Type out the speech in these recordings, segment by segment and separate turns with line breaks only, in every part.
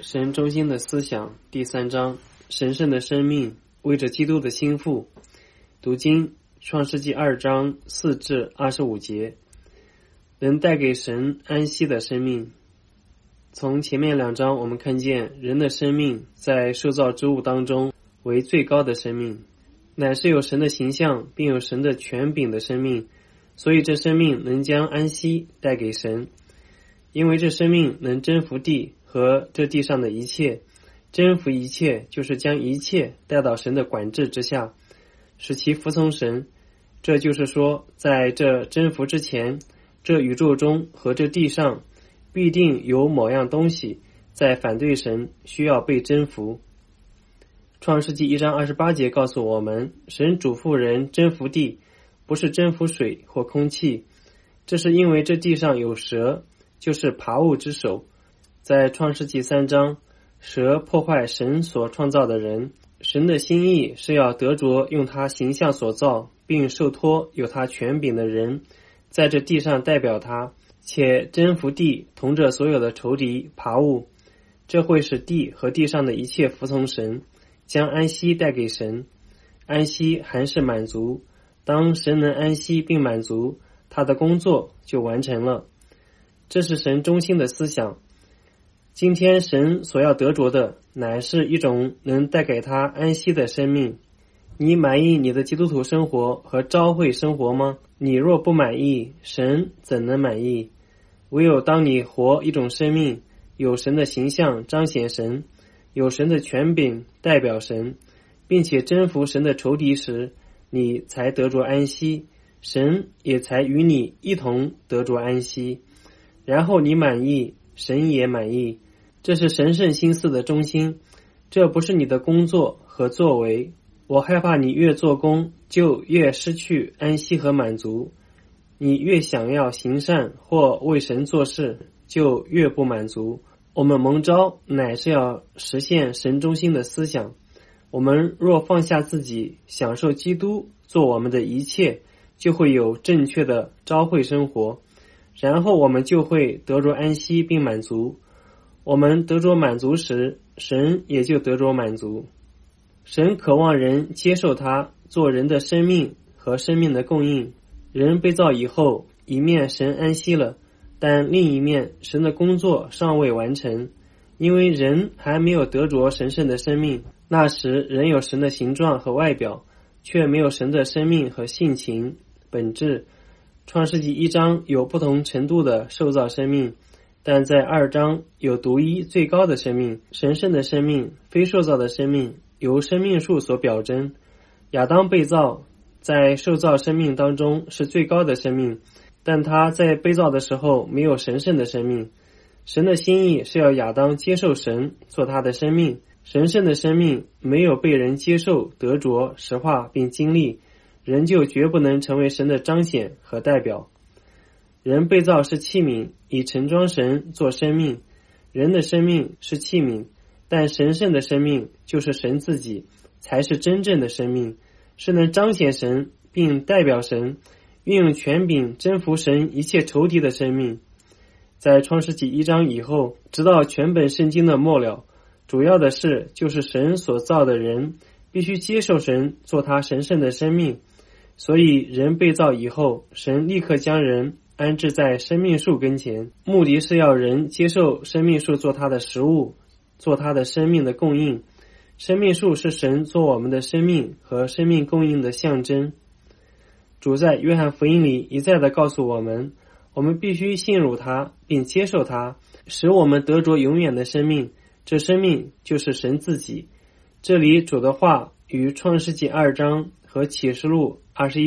神中心的思想第3章，神圣的生命为着基督的心腹。读经创世纪2章4至25节，能带给神安息的生命。从前面2章我们看见人的生命在受造之物当中为最高的生命，乃是有神的形象并有神的权柄的生命，所以这生命能将安息带给神。因为这生命能征服地和这地上的一切，征服一切就是将一切带到神的管制之下，使其服从神。这就是说，在这征服之前，这宇宙中和这地上必定有某样东西在反对神，需要被征服。创世纪1章28节告诉我们，神嘱咐人征服地，不是征服水或空气，这是因为这地上有蛇，就是爬物之首。在创世纪3章，蛇破坏神所创造的人，神的心意是要得着用他形象所造并受托有他权柄的人，在这地上代表他，且征服地同着所有的仇敌爬物。这会使地和地上的一切服从神，将安息带给神。安息还是满足，当神能安息并满足，他的工作就完成了。这是神中心的思想。今天神所要得着的乃是一种能带给他安息的生命。你满意你的基督徒生活和召会生活吗？你若不满意，神怎能满意？唯有当你活一种生命，有神的形象彰显神，有神的权柄代表神，并且征服神的仇敌时，你才得着安息，神也才与你一同得着安息。然后你满意，神也满意。这是神圣心思的中心，这不是你的工作和作为。我害怕你越做工就越失去安息和满足，你越想要行善或为神做事就越不满足。我们蒙召乃是要实现神中心的思想。我们若放下自己，享受基督做我们的一切，就会有正确的召会生活，然后我们就会得着安息并满足。我们得着满足时，神也就得着满足。神渴望人接受他做人的生命和生命的供应。人被造以后，一面神安息了，但另一面神的工作尚未完成，因为人还没有得着神圣的生命。那时人有神的形状和外表，却没有神的生命和性情本质。创世纪1章有不同程度的受造生命，但在2章有独一最高的生命，神圣的生命，非受造的生命，由生命树所表征。亚当被造，在受造生命当中是最高的生命，但他在被造的时候没有神圣的生命。神的心意是要亚当接受神做他的生命，神圣的生命没有被人接受得着实化并经历，人就绝不能成为神的彰显和代表。人被造是器皿，以盛装神做生命。人的生命是器皿，但神圣的生命就是神自己，才是真正的生命，是能彰显神并代表神，运用权柄征服神一切仇敌的生命。在创世纪1章以后，直到全本圣经的末了，主要的事就是神所造的人必须接受神做他神圣的生命。所以人被造以后，神立刻将人安置在生命树跟前，目的是要人接受生命树做他的食物，做他的生命的供应。生命树是神做我们的生命和生命供应的象征。主在约翰福音里一再地告诉我们，我们必须信入他并接受他，使我们得着永远的生命。这生命就是神自己。这里主的话与创世纪2章和启示录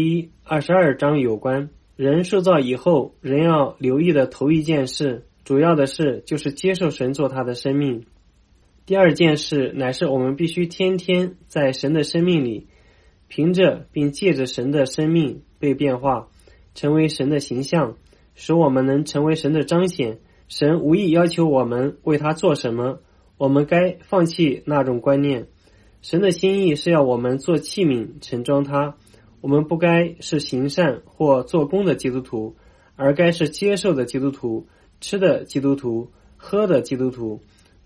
21、22章有关。人受造以后，人要留意的头一件事，主要的事就是接受神做他的生命。第二件事乃是我们必须天天在神的生命里，凭着并借着神的生命被变化，成为神的形象，使我们能成为神的彰显。神无意要求我们为他做什么，我们该放弃那种观念。神的心意是要我们做器皿盛装他，我们不该是行善或做工的基督徒，而该是接受的基督徒，吃的基督徒，喝的基督徒。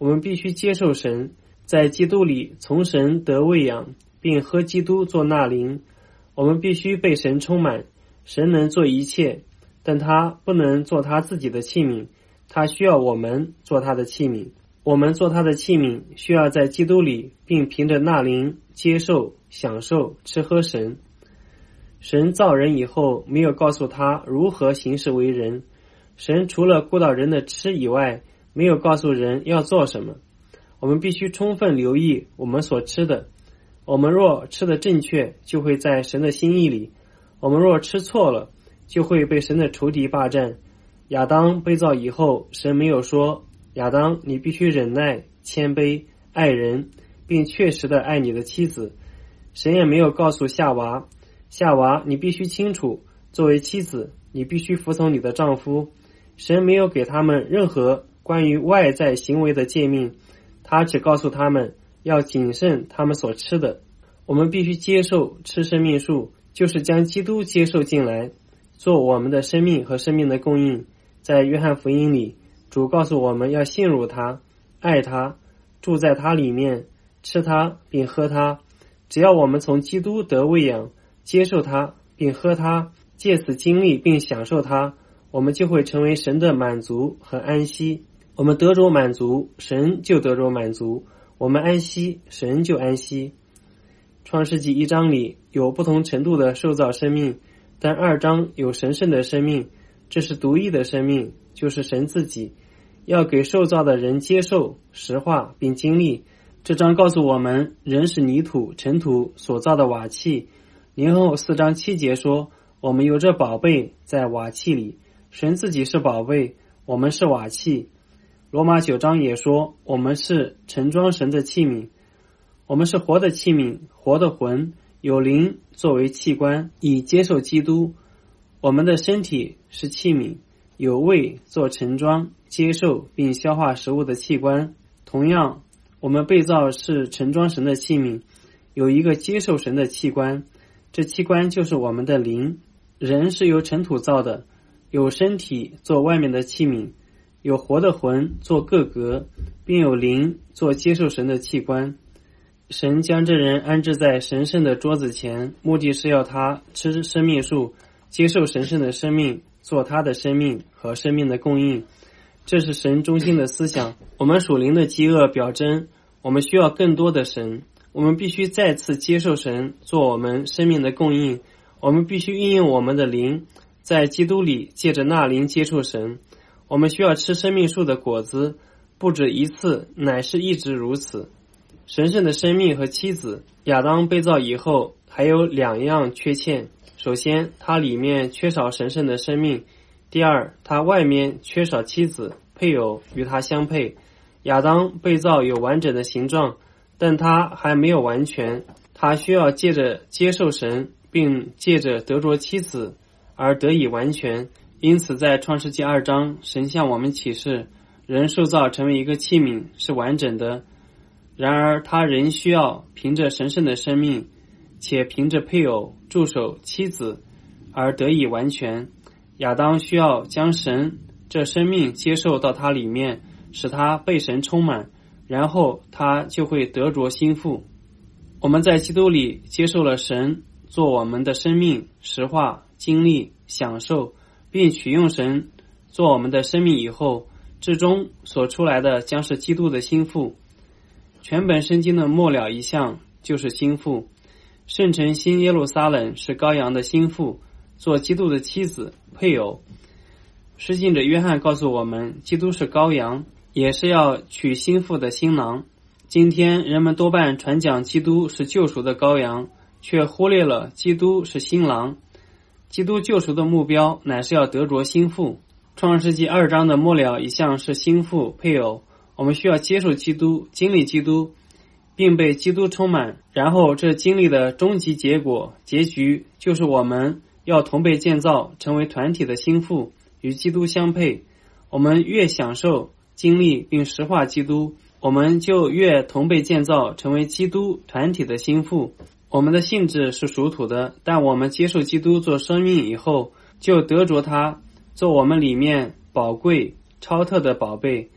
我们必须接受神，在基督里从神得喂养，并喝基督做纳灵。我们必须被神充满，神能做一切，但他不能做他自己的器皿，他需要我们做他的器皿。我们做他的器皿，需要在基督里，并凭着纳灵接受、享受、吃喝神。神造人以后，没有告诉他如何行事为人。神除了顾到人的吃以外，没有告诉人要做什么。我们必须充分留意我们所吃的。我们若吃的正确，就会在神的心意里；我们若吃错了，就会被神的仇敌霸占。亚当被造以后，神没有说，亚当，你必须忍耐、谦卑、爱人，并确实的爱你的妻子。神也没有告诉夏娃，夏娃，你必须清楚，作为妻子，你必须服从你的丈夫。神没有给他们任何关于外在行为的诫命，他只告诉他们要谨慎他们所吃的。我们必须接受吃生命树，就是将基督接受进来，做我们的生命和生命的供应。在约翰福音里，主告诉我们要信入他，爱他，住在他里面，吃他并喝他。只要我们从基督得喂养，接受他并喝他，借此经历并享受他，我们就会成为神的满足和安息。我们得着满足，神就得着满足；我们安息，神就安息。创世纪1章里有不同程度的受造生命，但2章有神圣的生命，这是独一的生命，就是神自己，要给受造的人接受、实化并经历。这章告诉我们，人是泥土、尘土所造的瓦器。年后4章7节说，我们有着宝贝在瓦器里，神自己是宝贝，我们是瓦器。罗马9章也说，我们是盛装神的器皿，我们是活的器皿，活的魂，有灵作为器官，以接受基督。我们的身体是器皿，有胃做盛装、接受并消化食物的器官。同样，我们被造是盛装神的器皿，有一个接受神的器官，这器官就是我们的灵。人是由尘土造的，有身体做外面的器皿，有活的魂做各格，并有灵做接受神的器官。神将这人安置在神圣的桌子前，目的是要他吃生命树，接受神圣的生命，做他的生命和生命的供应。这是神中心的思想。我们属灵的饥饿表征，我们需要更多的神。我们必须再次接受神，做我们生命的供应。我们必须运用我们的灵，在基督里借着那灵接受神。我们需要吃生命树的果子，不止一次，乃是一直如此。神圣的生命和妻子，亚当被造以后还有2样缺欠。首先，他里面缺少神圣的生命；第二，他外面缺少妻子配偶与他相配。亚当被造有完整的形状，但他还没有完全，他需要借着接受神，并借着得着妻子而得以完全。因此在创世纪2章，神向我们启示，人受造成为一个器皿是完整的，然而他仍需要凭着神圣的生命，且凭着配偶、助手、妻子而得以完全。亚当需要将神这生命接受到他里面，使他被神充满，然后他就会得着心腹。我们在基督里接受了神做我们的生命、实化、经历、享受，并取用神做我们的生命以后，至终所出来的将是基督的心腹。全本圣经的末了一项就是心腹。圣城新耶路撒冷是羔羊的心腹，做基督的妻子、配偶。施浸者约翰告诉我们，基督是羔羊，也是要娶心腹的新郎。今天人们多半传讲基督是救赎的羔羊，却忽略了基督是新郎。基督救赎的目标乃是要得着心腹。创世纪2章的末了一项是心腹、配偶。我们需要接受基督，经历基督，并被基督充满，然后这经历的终极结果、结局就是我们要同被建造，成为团体的心腹，与基督相配。我们越享受、经历并实化基督，我们就越同被建造，成为基督团体的心腹。我们的性质是属土的，但我们接受基督做生命以后，就得着他做我们里面宝贵、超特的宝贝。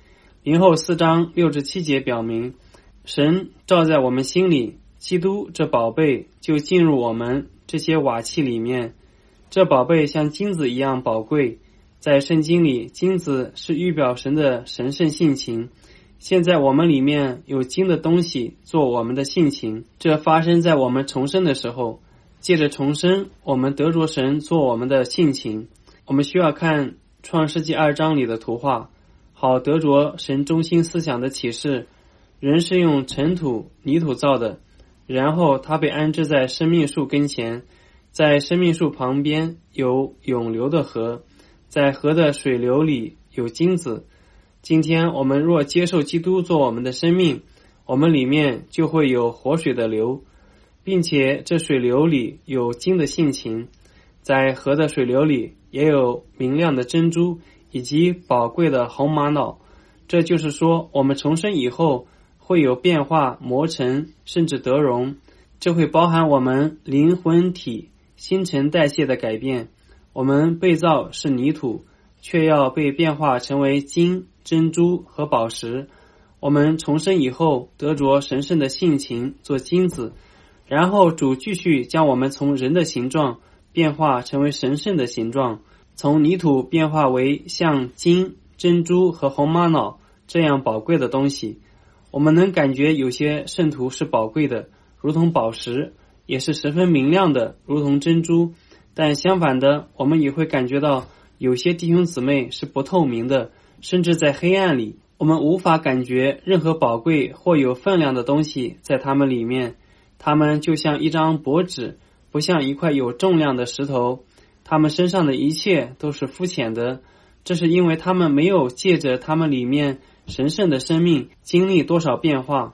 林后4章6至7节表明，神照在我们心里，基督这宝贝就进入我们这些瓦器里面。这宝贝像金子一样宝贵，在圣经里，金子是预表神的神圣性情。现在我们里面有金的东西做我们的性情，这发生在我们重生的时候。借着重生，我们得着神做我们的性情。我们需要看创世纪2章里的图画，好得着神中心思想的启示。人是用尘土泥土造的，然后他被安置在生命树跟前，在生命树旁边有永流的河，在河的水流里有金子。今天我们若接受基督做我们的生命，我们里面就会有活水的流，并且这水流里有金的性情。在河的水流里也有明亮的珍珠以及宝贵的红玛瑙。这就是说，我们重生以后会有变化、磨成，甚至得荣。这会包含我们灵魂体新陈代谢的改变。我们被造是泥土，却要被变化成为金、珍珠和宝石。我们重生以后得着神圣的性情做金子，然后主继续将我们从人的形状变化成为神圣的形状，从泥土变化为像金、珍珠和红玛瑙这样宝贵的东西。我们能感觉有些圣徒是宝贵的，如同宝石，也是十分明亮的，如同珍珠。但相反的，我们也会感觉到有些弟兄姊妹是不透明的，甚至在黑暗里，我们无法感觉任何宝贵或有分量的东西在他们里面。他们就像一张薄纸，不像一块有重量的石头。他们身上的一切都是肤浅的，这是因为他们没有借着他们里面神圣的生命经历多少变化。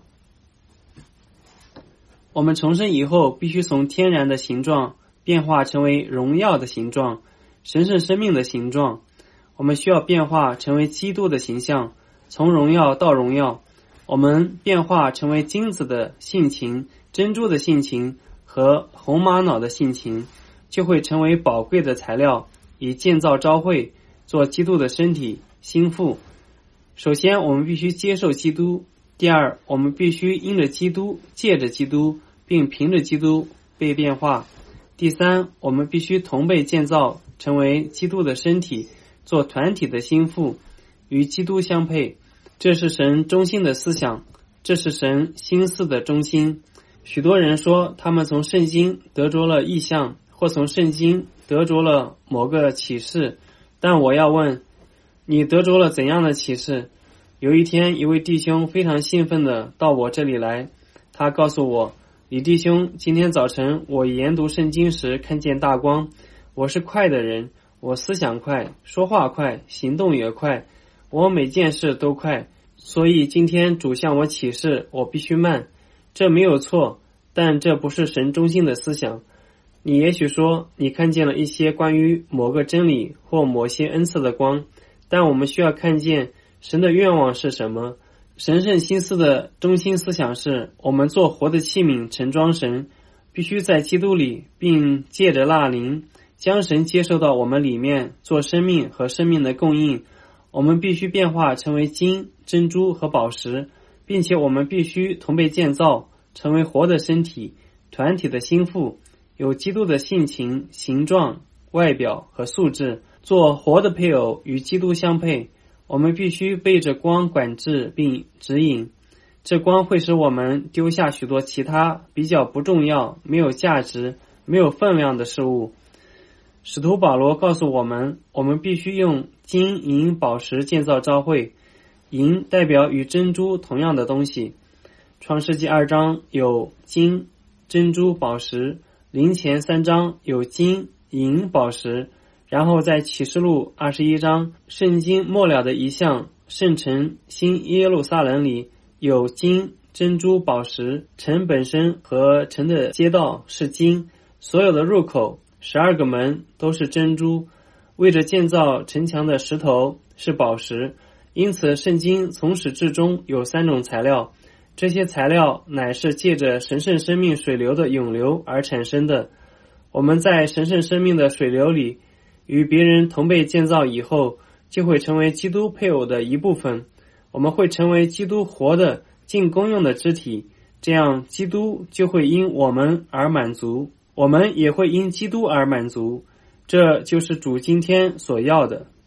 我们重生以后必须从天然的形状变化成为荣耀的形状，神圣生命的形状。我们需要变化成为基督的形象，从荣耀到荣耀。我们变化成为金子的性情、珍珠的性情和红玛瑙的性情，就会成为宝贵的材料，以建造召会，做基督的身体心腹。首先，我们必须接受基督；第二，我们必须因着基督、借着基督，并凭着基督被变化；第三，我们必须同被建造，成为基督的身体，做团体的心腹，与基督相配。这是神中心的思想，这是神心思的中心。许多人说他们从圣经得着了异象，或从圣经得着了某个启示，但我要问，你得着了怎样的启示？有一天，一位弟兄非常兴奋地到我这里来，他告诉我，李弟兄，今天早晨我研读圣经时看见大光。我是快的人，我思想快，说话快，行动也快，我每件事都快，所以今天主向我启示，我必须慢。这没有错，但这不是神中心的思想。你也许说你看见了一些关于某个真理或某些恩赐的光，但我们需要看见神的愿望是什么。神圣心思的中心思想是，我们做活的器皿盛装神，必须在基督里，并借着那灵将神接受到我们里面，做生命和生命的供应。我们必须变化成为金、珍珠和宝石，并且我们必须同被建造，成为活的身体，团体的心腹，有基督的性情、形状、外表和素质，做活的配偶，与基督相配。我们必须被这光管制并指引，这光会使我们丢下许多其他比较不重要、没有价值、没有分量的事物。使徒保罗告诉我们，我们必须用金银宝石建造召会。银代表与珍珠同样的东西，创世纪2章有金、珍珠、宝石，林前3章有金、银、宝石，然后在启示录21章，圣经末了的一项圣城新耶路撒冷里有金、珍珠、宝石，城本身和城的街道是金，所有的入口12个门都是珍珠，为着建造城墙的石头是宝石。因此圣经从始至终有3种材料，这些材料乃是借着神圣生命水流的涌流而产生的。我们在神圣生命的水流里与别人同被建造以后，就会成为基督配偶的一部分。 我们会成为基督活的尽功用的肢体，这样基督就会因我们而满足，我们也会因基督而满足，这就是主今天所要的。